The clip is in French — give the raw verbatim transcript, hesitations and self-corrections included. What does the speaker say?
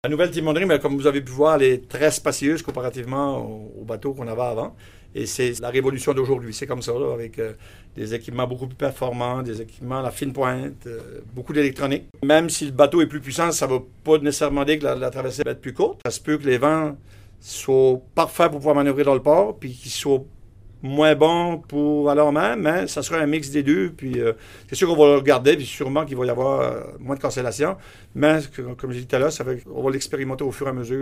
La nouvelle timonerie, mais comme vous avez pu voir, elle est très spacieuse comparativement au, au bateau qu'on avait avant. Et c'est la révolution d'aujourd'hui. C'est comme ça, là, avec euh, des équipements beaucoup plus performants, des équipements à la fine pointe, euh, beaucoup d'électronique. Même si le bateau est plus puissant, ça ne va pas nécessairement dire que la, la traversée va être plus courte. Ça se peut que les vents soient parfaits pour pouvoir manœuvrer dans le port, puis qu'ils soient moins bons pour aller en mer, mais ça sera un mix des deux. Puis euh, c'est sûr qu'on va le regarder, puis sûrement qu'il va y avoir euh, moins de cancellation. Mais comme j'ai dit tout à l'heure, ça va, on va l'expérimenter au fur et à mesure.